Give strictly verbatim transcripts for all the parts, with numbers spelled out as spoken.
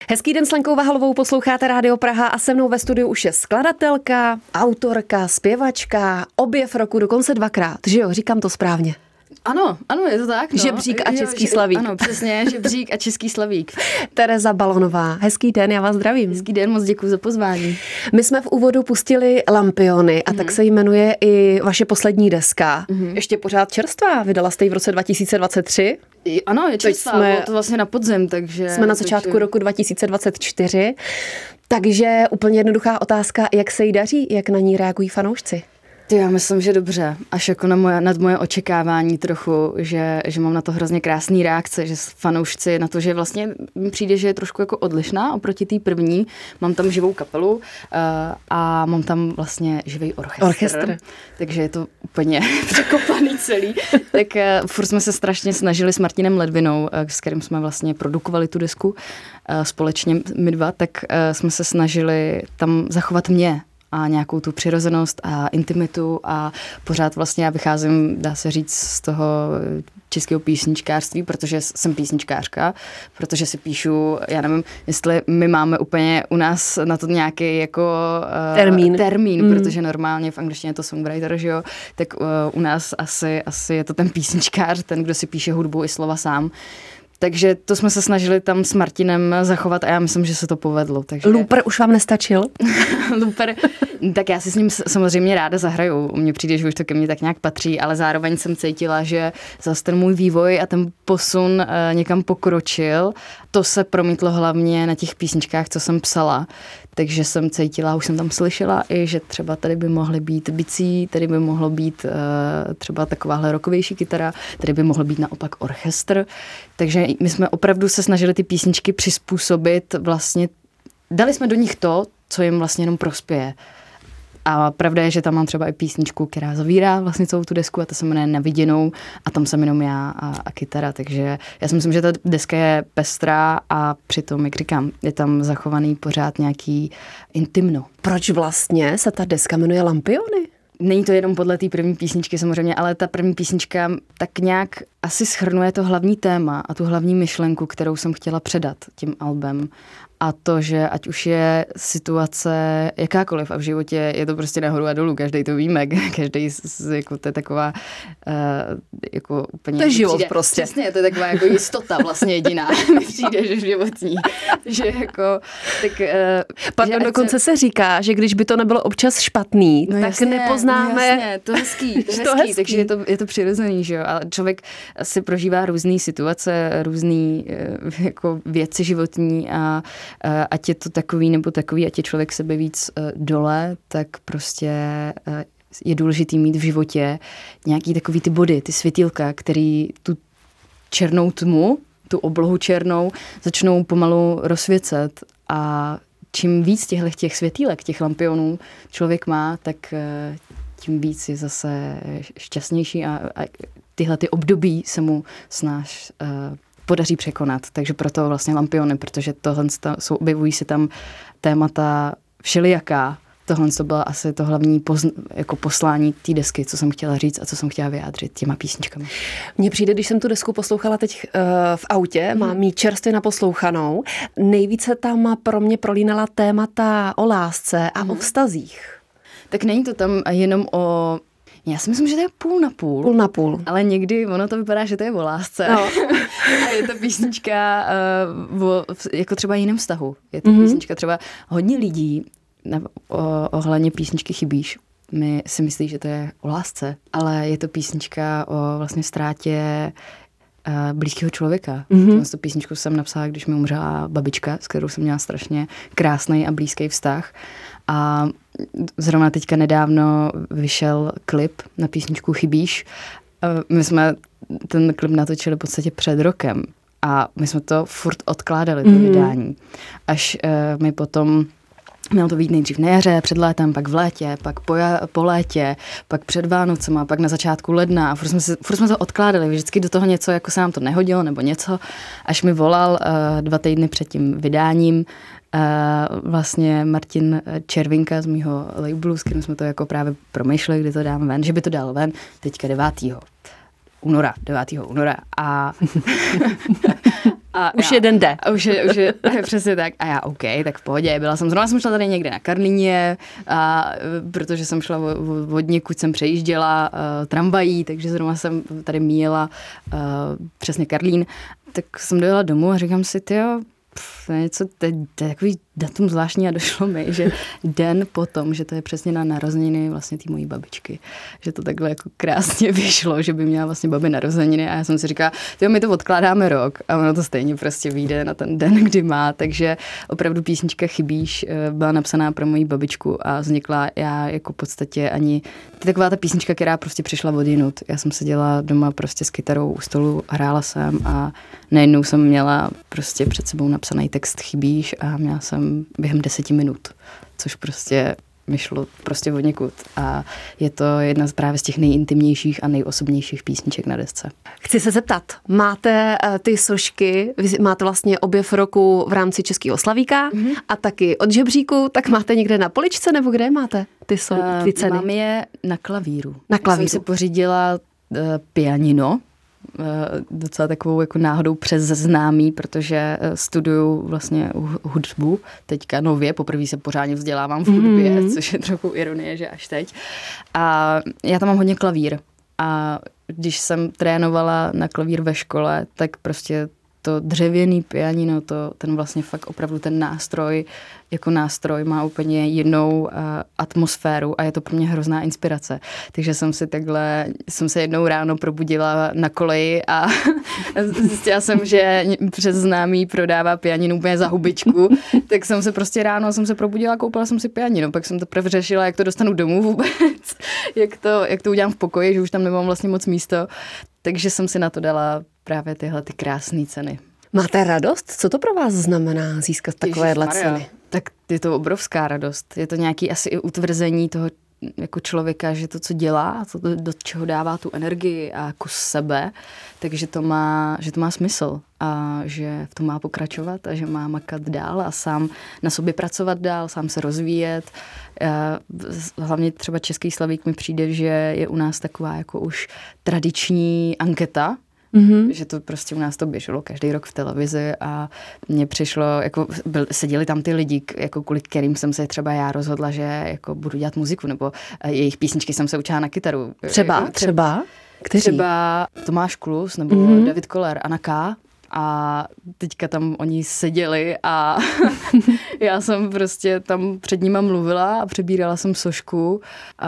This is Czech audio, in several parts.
Hezký den s Lenkou Vahalovou, posloucháte Rádio Praha a se mnou ve studiu už je skladatelka, autorka, zpěvačka, objev roku dokonce dvakrát, že jo, říkám to správně. Ano, ano, je to tak. No. Žebřík a Český jo, slavík. Ano, přesně, žebřík a Český slavík. Tereza Balonová, hezký den, já vás zdravím. Hezký den, moc děkuji za pozvání. My jsme v úvodu pustili Lampiony a mm-hmm. tak se jmenuje i vaše poslední deska. Mm-hmm. Ještě pořád čerstvá, vydala jste ji v roce dva tisíce dvacet tři. Ano, je čerstvá, jsme, bylo to vlastně na podzim, takže... Jsme na začátku takže... roku dva tisíce dvacet čtyři, takže úplně jednoduchá otázka, jak se jí daří, jak na ní reagují fanoušci? Já myslím, že dobře. Až jako na moje, nad moje očekávání trochu, že, že mám na to hrozně krásný reakce, že fanoušci na to, že vlastně mi přijde, že je trošku jako odlišná oproti té první. Mám tam živou kapelu uh, a mám tam vlastně živý orchestr. Orchestr. Takže je to úplně překopaný celý. Tak uh, furt jsme se strašně snažili s Martinem Ledvinou, uh, s kterým jsme vlastně produkovali tu desku uh, společně my dva, tak uh, jsme se snažili tam zachovat mě a nějakou tu přirozenost a intimitu a pořád vlastně já vycházím, dá se říct, z toho českého písničkářství, protože jsem písničkářka, protože si píšu, já nevím, jestli my máme úplně u nás na to nějaký jako uh, termín, termín mm. protože normálně v angličtině je to songwriter, že jo, tak uh, u nás asi, asi je to ten písničkář, ten, kdo si píše hudbu i slova sám. Takže to jsme se snažili tam s Martinem zachovat a já myslím, že se to povedlo. Takže... Looper už vám nestačil? Looper, tak já si s ním samozřejmě ráda zahraju. Mně přijde, že už to ke mně tak nějak patří, ale zároveň jsem cítila, že zase ten můj vývoj a ten posun uh, někam pokročil. To se promítlo hlavně na těch písničkách, co jsem psala. Takže jsem cítila, už jsem tam slyšela i, že třeba tady by mohly být bicí, tady by mohlo být uh, třeba takováhle rockovější kytara, tady by mohl být naopak orchestr. Takže my jsme opravdu se snažili ty písničky přizpůsobit vlastně, dali jsme do nich to, co jim vlastně jenom prospěje. A pravda je, že tam mám třeba i písničku, která zavírá vlastně celou tu desku a ta se jmenuje Na viděnou a tam jsem jenom já a, a kytara, takže já si myslím, že ta deska je pestrá a přitom, jak říkám, je tam zachovaný pořád nějaký intimno. Proč vlastně se ta deska jmenuje Lampiony? Není to jenom podle té první písničky samozřejmě, ale ta první písnička tak nějak asi shrnuje to hlavní téma a tu hlavní myšlenku, kterou jsem chtěla předat tím albem. A to, že ať už je situace jakákoliv a v životě je to prostě nahoru a dolů, každý to víme, každý jako to je taková uh, jako úplně... To je život přijde, prostě. Přesně, to je taková jako jistota vlastně jediná, mi přijde, že životní, že jako... Tak, uh, Pardon, dokonce se... se říká, že když by to nebylo občas špatný, no tak jasně, nepoznáme... No jasně, to hezký, to hezký, to hezký, takže je to, je to přirozený, že jo, a člověk si prožívá různý situace, různý uh, jako věci životní a ať je to takový nebo takový, ať je člověk sebe víc dole, tak prostě je důležitý mít v životě nějaký takový ty body, ty světýlka, který tu černou tmu, tu oblohu černou, začnou pomalu rozsvěcet a čím víc těchto těch světýlek, těch lampionů člověk má, tak tím víc je zase šťastnější a, a tyhle ty období se mu snáš podaří překonat. Takže proto vlastně Lampiony, protože tohle jsou, objevují se tam témata všelijaká. Tohle to bylo asi to hlavní pozn, jako poslání té desky, co jsem chtěla říct a co jsem chtěla vyjádřit těma písničkami. Mně přijde, když jsem tu desku poslouchala teď uh, v autě, hmm. mám ji čerstvě naposlouchanou, nejvíce tam pro mě prolínala témata o lásce a hmm. o vztazích. Tak není to tam jenom o... Já si myslím, že to je půl na půl. Půl na půl. Ale někdy ono to vypadá, že to je o lásce. No. A je to písnička uh, o, jako třeba jiném vztahu. Je to mm-hmm. písnička třeba hodně lidí ne, o, ohledně písničky Chybíš. My si myslí, že to je o lásce, ale je to písnička o vlastně ztrátě uh, blízkého člověka. Mm-hmm. Tu písničku jsem napsala, když mi umřela babička, s kterou jsem měla strašně krásný a blízký vztah. A zrovna teďka nedávno vyšel klip na písničku Chybíš. My jsme ten klip natočili v podstatě před rokem a my jsme to furt odkládali, to mm. vydání. Až uh, my potom, mělo to být nejdřív na jaře, před létem, pak v létě, pak po, ja, po létě, pak před Vánocema, pak na začátku ledna a furt jsme, si, furt jsme to odkládali. Vždycky do toho něco, jako se nám to nehodilo nebo něco, až mi volal uh, dva týdny před tím vydáním Uh, vlastně Martin Červinka z mýho labelu, s kterým jsme to jako právě promýšleli, kdy to dáme ven, že by to dal ven teďka devátého února, devátého února a A už já, jeden jde. A už je, už je přesně tak. A já, OK, tak v pohodě. Byla jsem, zrovna jsem šla tady někde na Karlíně, a, protože jsem šla od někud, jsem přejížděla uh, tramvají, takže zrovna jsem tady míjela uh, přesně Karlín. Tak jsem dojela domů a říkám si, tyjo, to je něco, to je, to je takový datum zvláštní a došlo mi, že den potom, že to je přesně na narozeniny vlastně té mojí babičky, že to takhle jako krásně vyšlo, že by měla vlastně babi narozeniny a já jsem si říkala, tyjo, my to odkládáme rok a ono to stejně prostě vyjde na ten den, kdy má, takže opravdu písnička Chybíš byla napsaná pro moji babičku a vznikla já jako v podstatě ani, to je taková ta písnička, která prostě přišla odjinud. Já jsem seděla doma prostě s kytarou u stolu, hrála jsem a najednou jsem měla prostě před sebou napsaný text Chybíš a měla jsem během deseti minut, což prostě mi šlo prostě od někud. A je to jedna z právě z těch nejintimnějších a nejosobnějších písniček na desce. Chci se zeptat, máte uh, ty sošky, vy máte vlastně objev roku v rámci Českého slavíka mm-hmm. a taky od žebříku, tak máte někde na poličce nebo kde máte ty, so, ty ceny? Uh, mám je na klavíru. Na klavíru. Jsem si pořídila uh, pianino, docela takovou jako náhodou přes známý, protože studuju vlastně hudbu teďka nově, poprvé se pořádně vzdělávám v hudbě, mm. což je trochu ironie, že až teď. A já tam mám hodně klavír a když jsem trénovala na klavír ve škole, tak prostě to dřevěný pianino, to, ten vlastně fakt opravdu ten nástroj, jako nástroj má úplně jinou uh, atmosféru a je to pro mě hrozná inspirace. Takže jsem si takhle, jsem se jednou ráno probudila na koleji a zjistila jsem, že přes známý prodává pianino úplně za hubičku, tak jsem se prostě ráno jsem se probudila a koupila jsem si pianino, pak jsem teprve řešila, jak to dostanu domů vůbec, jak to, jak to udělám v pokoji, že už tam nemám vlastně moc místo, takže jsem si na to dala právě tyhle ty krásné ceny. Máte radost? Co to pro vás znamená získat takovéhle ceny? Tak je to obrovská radost. Je to nějaký asi i utvrzení toho jako člověka, že to, co dělá, to, do čeho dává tu energii a kus sebe, takže to má, že to má smysl a že v tom má pokračovat a že má makat dál a sám na sobě pracovat dál, sám se rozvíjet. Hlavně třeba Český slavík mi přijde, že je u nás taková jako už tradiční anketa, Mm-hmm. že to prostě u nás to běželo každý rok v televizi a mně přišlo, jako byl, seděli tam ty lidi, jako kvůli kterým jsem se třeba já rozhodla, že jako budu dělat muziku, nebo jejich písničky jsem se učila na kytaru. Třeba? Třeba? Kteří? Třeba Tomáš Klus nebo mm-hmm. David Koller, Anna K. A teďka tam oni seděli a já jsem prostě tam před nima mluvila a přebírala jsem sošku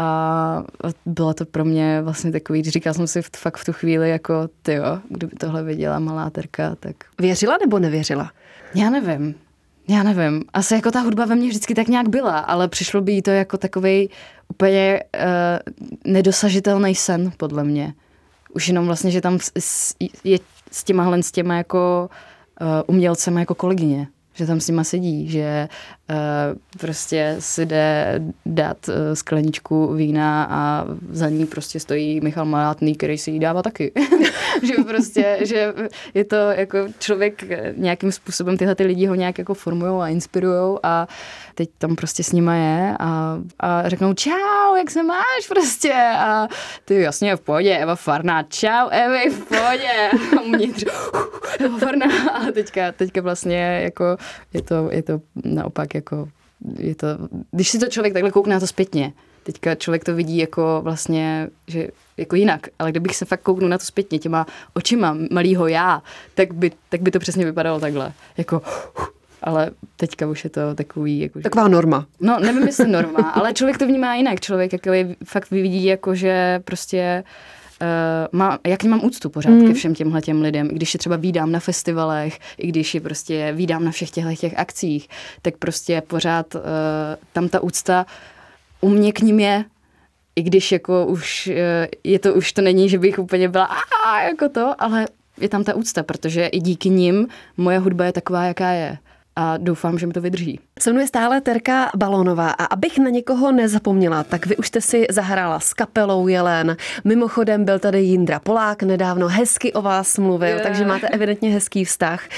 a bylo to pro mě vlastně takový, říkala jsem si fakt v tu chvíli jako tyjo, kdyby tohle viděla malá Terka, tak... Věřila nebo nevěřila? Já nevím. Já nevím. Asi jako ta hudba ve mně vždycky tak nějak byla, ale přišlo by jí to jako takovej úplně uh, nedosažitelný sen, podle mě. Už jenom vlastně, že tam je s těma, s těma jako uh, umělcema jako kolegyně, že tam s nima sedí, že uh, prostě si jde dát uh, skleničku vína a za ní prostě stojí Michal Malátný, který si jí dává taky. že prostě, že je to jako člověk nějakým způsobem, tyhle ty lidi ho nějak jako formujou a inspirujou a teď tam prostě s nima je a, a řeknou čau, jak se máš prostě a ty jasně v pohodě, Eva Farná, čau Evi, v pohodě a mě Eva Farná a teďka, teďka vlastně jako je to, je to naopak jako je to, když si to člověk takhle koukne na to zpětně, teďka člověk to vidí jako vlastně, že jako jinak, ale kdybych se fakt kouknul na to zpětně těma očima malýho já, tak by, tak by to přesně vypadalo takhle, jako ale teďka už je to takový... Jako, taková norma. No, nevím, jestli norma, ale člověk to vnímá jinak. Člověk jako je, fakt vidí, jako, že prostě uh, má, jak mám úctu pořád mm. ke všem těmhle těm lidem. I když je třeba vídám na festivalech, i když je prostě vídám na všech těchto těch akcích, tak prostě pořád uh, tam ta úcta u mě k ním je, i když jako už uh, je to, už to není, že bych úplně byla a jako to, ale je tam ta úcta, protože i díky nim moje hudba je taková, jaká je. A doufám, že mi to vydrží. Se mnou je stále Terka Balónová a abych na někoho nezapomněla, tak vy už jste si zahrála s kapelou Jelen. Mimochodem byl tady Jindra Polák, nedávno hezky o vás mluvil, yeah. takže máte evidentně hezký vztah.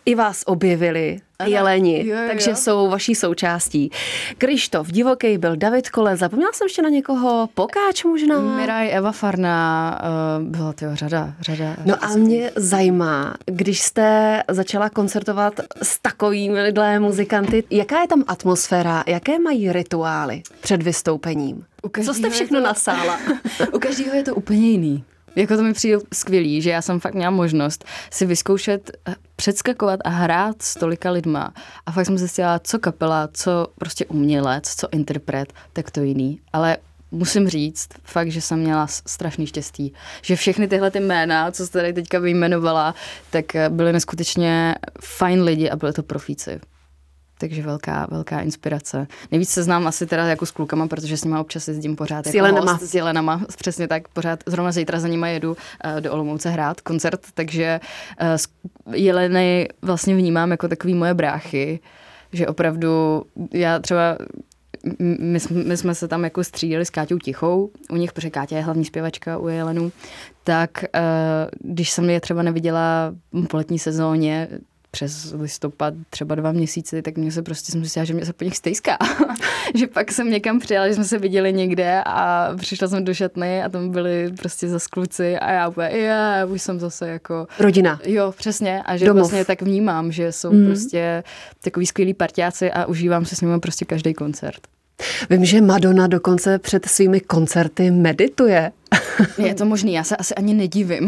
i vás objevili jeleni, jo, jo, takže jo. jsou vaší součástí. Krištof, Divokej byl David Kole, zapomněla jsem ještě na někoho, Pokáč možná? Miraj, Eva Farná, uh, byla to řada, řada. No a mě zajímá, když jste začala koncertovat s takovými muzikanty, jaká je tam atmosféra, jaké mají rituály před vystoupením? Co jste všechno to... nasála? U každého je to úplně jiný. Jako to mi přijde skvělý, že já jsem fakt měla možnost si vyzkoušet, předskakovat a hrát s tolika lidma. A fakt jsem zjistila, co kapela, co prostě umělec, co interpret, tak to jiný. Ale musím říct fakt, že jsem měla strašný štěstí. Že všechny tyhle ty jména, co jste tady teďka vyjmenovala, tak byly neskutečně fajn lidi a byly to profíci. Takže velká, velká inspirace. Nejvíc se znám asi teda jako s klukama, protože s nima občas jezdím pořád. S jako Jelenama. Host, s Jelenama, přesně tak. Pořád zrovna zítra za nima jedu uh, do Olomouce hrát koncert, takže uh, Jeleny vlastně vnímám jako takový moje bráchy, že opravdu já třeba my, my jsme se tam jako střídali s Káťou Tichou, u nich, protože Káťa je hlavní zpěvačka u Jelenů, tak uh, když jsem je třeba neviděla po letní sezóně, přes listopad, třeba dva měsíce, tak mě se prostě jsem myslela, že mě se po nich stejská. Že pak jsem někam přijela, že jsme se viděli někde a přišla jsem do šatny a tam byli prostě zas kluci a já úplně, já už jsem zase jako... Rodina. Jo, přesně. A že Domov. vlastně tak vnímám, že jsou mm. prostě takový skvělí parťáci a užívám se s nimi prostě každý koncert. Vím, že Madonna dokonce před svými koncerty medituje. Je to možný, já se asi ani nedivím.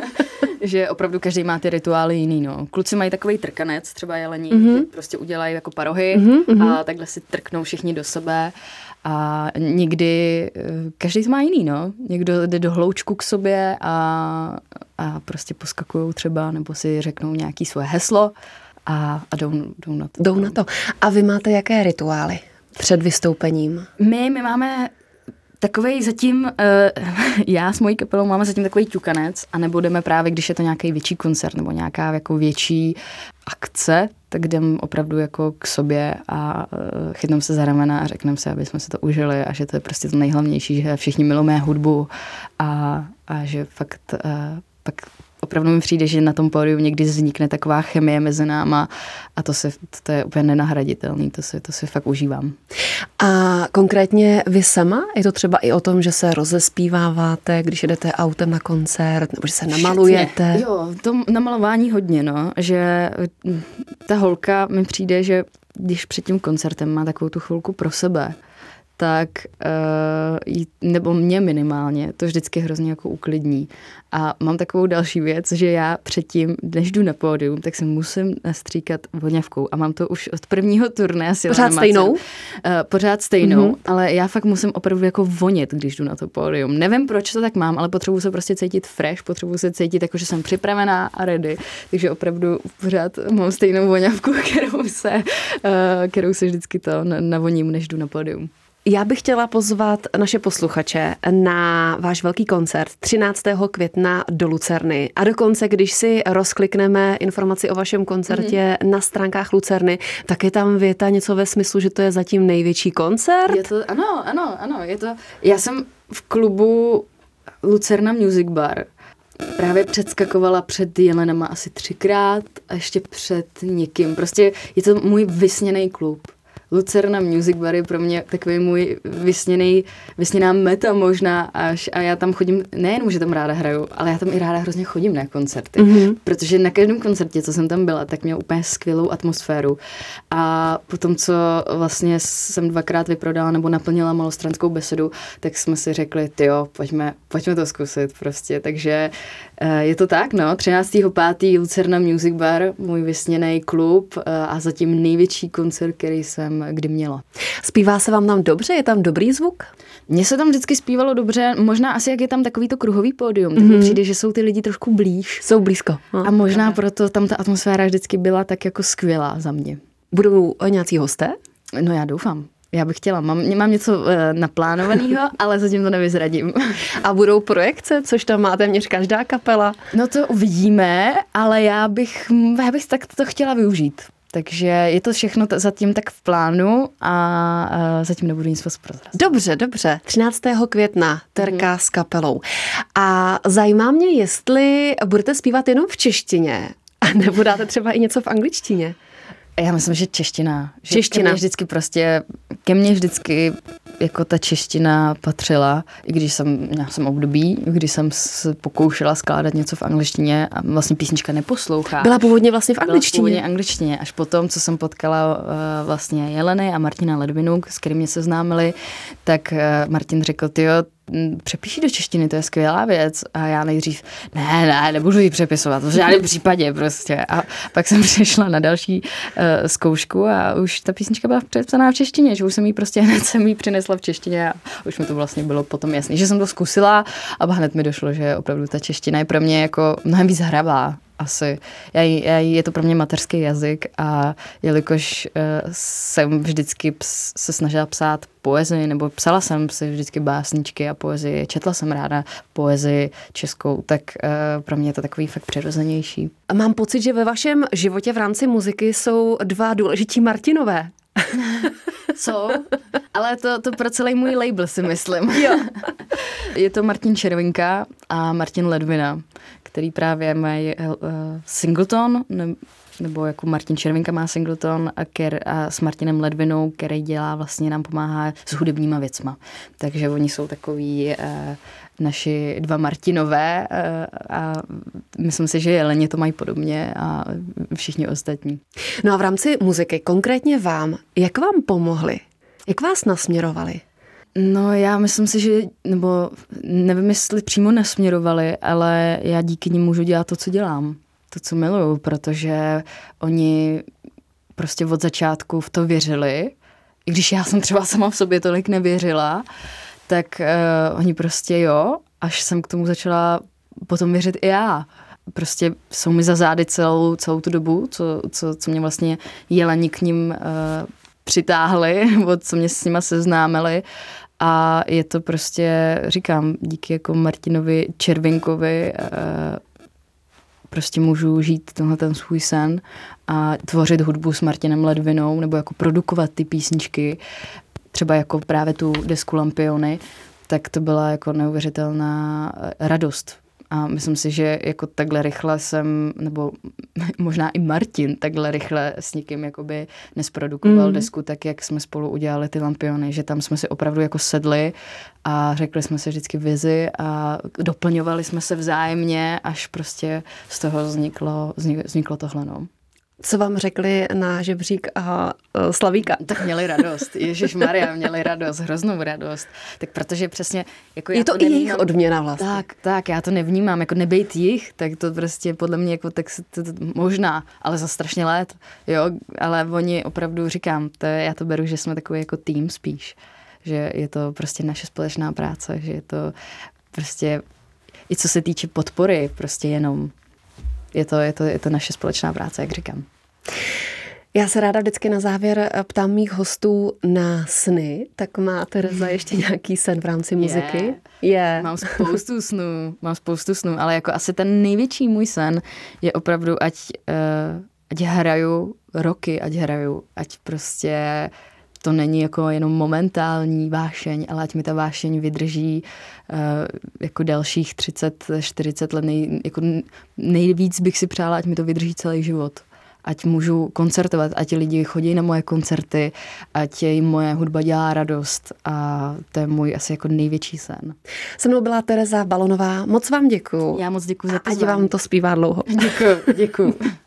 Že opravdu každý má ty rituály jiný, no. Kluci mají takový trkanec, třeba jelení, mm-hmm. že prostě udělají jako parohy mm-hmm. a takhle si trknou všichni do sebe a někdy, každý to má jiný, no. Někdo jde do hloučku k sobě a, a prostě poskakujou třeba, nebo si řeknou nějaký svoje heslo a, a jdou, jdou na to. Jdou na to. A vy máte jaké rituály před vystoupením? My, my máme... Takovej zatím, uh, já s mojí kapelou máme zatím takový ťukanec a nebo jdeme právě, když je to nějaký větší koncert nebo nějaká jako větší akce, tak jdeme opravdu jako k sobě a uh, chytneme se za ramena a řekneme si, aby jsme se to užili a že to je prostě to nejhlavnější, že všichni milujeme hudbu a, a že fakt uh, pak opravdu mi přijde, že na tom pódiu někdy vznikne taková chemie mezi náma a to, se, to je úplně nenahraditelný, to si, to si fakt užívám. A konkrétně vy sama? Je to třeba i o tom, že se rozespíváváte, když jedete autem na koncert, nebo že se namalujete? Všetně. Jo, to namalování hodně, no, že ta holka mi přijde, že když před tím koncertem má takovou tu chvilku pro sebe, tak, uh, nebo mě minimálně, to vždycky hrozně jako uklidní. A mám takovou další věc, že já předtím, než jdu na pódium, tak se musím nastříkat voňavkou. A mám to už od prvního turné. Pořád stejnou? Uh, pořád stejnou, mm-hmm. ale já fakt musím opravdu jako vonět, když jdu na to pódium. Nevím, proč to tak mám, ale potřebuji se prostě cítit fresh, potřebuji se cítit jako, že jsem připravená a ready. Takže opravdu pořád mám stejnou voňavku, kterou se, uh, kterou se vždycky to navoním, než jdu na pódium. Já bych chtěla pozvat naše posluchače na váš velký koncert třináctého května do Lucerny. A dokonce, když si rozklikneme informaci o vašem koncertě mm-hmm. na stránkách Lucerny, tak je tam věta něco ve smyslu, že to je zatím největší koncert. Je to, ano, ano, ano. Je to, já jsem v klubu Lucerna Music Bar právě předskakovala před Jelenama asi třikrát a ještě před někým. Prostě je to můj vysněný klub. Lucerna Music Bar je pro mě takový můj vysněný, vysněná meta možná až a já tam chodím, nejenom, že tam ráda hraju, ale já tam i ráda hrozně chodím na koncerty, mm-hmm. protože na každém koncertě, co jsem tam byla, tak měl úplně skvělou atmosféru a potom, co vlastně jsem dvakrát vyprodala nebo naplnila Malostranskou besedu, tak jsme si řekli, tyjo, pojďme, pojďme to zkusit prostě, takže je to tak, no, třináctého pátého Lucerna Music Bar, můj vysněný klub a zatím největší koncert, který jsem kdy měla. Zpívá se vám tam dobře? Je tam dobrý zvuk? Mně se tam vždycky zpívalo dobře, možná asi jak je tam takový to kruhový pódium, mm-hmm. tak mi přijde, že jsou ty lidi trošku blíž. Jsou blízko. No. A možná proto tam ta atmosféra vždycky byla tak jako skvělá za mě. Budou nějací hosté? No já doufám. Já bych chtěla. Mám, mám něco uh, naplánovaného, ale zatím to nevyzradím. A budou projekce, což tam má téměř každá kapela? No to uvidíme, ale já bych, já bych tak to chtěla využít. Takže je to všechno t- zatím tak v plánu a uh, zatím nebudu nic moc prozrazovat. Dobře, dobře. třináctého května Terka mm. s kapelou. A zajímá mě, jestli budete zpívat jenom v češtině, A nebo dáte třeba i něco v angličtině? Já myslím, že čeština. Že čeština. Ke mně vždycky prostě, ke mně vždycky jako ta čeština patřila, i když jsem, měla jsem období, když jsem se pokoušela skládat něco v angličtině a vlastně písnička neposlouchá. Byla původně vlastně v angličtině. Byla původně angličtině, až potom, co jsem potkala uh, vlastně Jeleny a Martina Ledvinu, s kterými mě seznámili, tak uh, Martin řekl, tyjo, přepíši do češtiny, to je skvělá věc. A já nejdřív, ne, ne, nebudu ji přepisovat, v žádném případě prostě. A pak jsem přešla na další uh, zkoušku a už ta písnička byla přepsaná v češtině, že už jsem jí prostě hned jsem jí přinesla v češtině a už mi to vlastně bylo potom jasný, že jsem to zkusila a hned mi došlo, že opravdu ta čeština je pro mě jako mnohem víc hravá. Asi. Já, já, je to pro mě mateřský jazyk a jelikož uh, jsem vždycky ps, se snažila psát poezii, nebo psala jsem si vždycky básničky a poezii, četla jsem ráda poezii českou, tak uh, pro mě je to takový fakt přirozenější. A mám pocit, že ve vašem životě v rámci muziky jsou dva důležití Martinové. Jsou, ale to, to pro celý můj label si myslím. Jo. Je to Martin Červinka a Martin Ledvina, který právě mají uh, Singleton, ne, nebo jako Martin Červinka má Singleton a, ker, a s Martinem Ledvinou, který dělá, vlastně nám pomáhá s hudebníma věcma. Takže oni jsou takový uh, naši dva Martinové uh, a myslím si, že Jeleně to mají podobně a všichni ostatní. No a v rámci muziky, konkrétně vám, jak vám pomohli? Jak vás nasměrovali? No já myslím si, že, nebo nevím, jestli přímo nasměrovali, ale já díky nim můžu dělat to, co dělám. To, co miluju, protože oni prostě od začátku v to věřili. I když já jsem třeba sama v sobě tolik nevěřila, tak uh, oni prostě jo, až jsem k tomu začala potom věřit i já. Prostě jsou mi za zády celou, celou tu dobu, co, co, co mě vlastně Jeleni k nim uh, přitáhli, nebo co mě s nima seznámili. A je to prostě, říkám, díky jako Martinovi Červinkovi uh, prostě můžu žít tenhle ten svůj sen a tvořit hudbu s Martinem Ledvinou nebo jako produkovat ty písničky, třeba jako právě tu desku Lampiony, tak to byla jako neuvěřitelná radost. A myslím si, že jako takhle rychle jsem, nebo možná i Martin takhle rychle s někým jakoby nesprodukoval mm. desku, tak jak jsme spolu udělali ty Lampiony, že tam jsme si opravdu jako sedli a řekli jsme si vždycky vizi a doplňovali jsme se vzájemně, až prostě z toho vzniklo, vzniklo tohle, no. Co vám řekli na žebřík a uh, Slavíka? Tak měli radost. Ježišmarja, měli radost, hroznou radost. Tak protože přesně... Jako je já to, to i nevnímám, jejich odměna vlastně. Tak, tak, já to nevnímám. Jako nebejt jich, tak to prostě podle mě jako tak to, to, možná, ale za strašně let. Jo, ale oni opravdu říkám, to, já to beru, že jsme takový jako tým spíš. Že je to prostě naše společná práce, že je to prostě i co se týče podpory, prostě jenom Je to, je, to, je to naše společná práce, jak říkám. Já se ráda vždycky na závěr ptám mých hostů na sny. Tak má Tereza ještě nějaký sen v rámci muziky? Je. Yeah. Mám spoustu snů, mám spoustu snů, ale jako asi ten největší můj sen je opravdu, ať, uh, ať hraju roky, ať hraju, ať prostě to není jako jenom momentální vášeň, ale ať mi ta vášeň vydrží uh, jako dalších třicet čtyřicet let. Nej, jako nejvíc bych si přála, ať mi to vydrží celý život. Ať můžu koncertovat, ať lidi chodí na moje koncerty, ať jim moje hudba dělá radost a to je můj asi jako největší sen. Se mnou byla Tereza Balonová. Moc vám děkuju. Já moc děkuju za pozvání. Ať vám to zpívá dlouho. Děkuju, děkuju.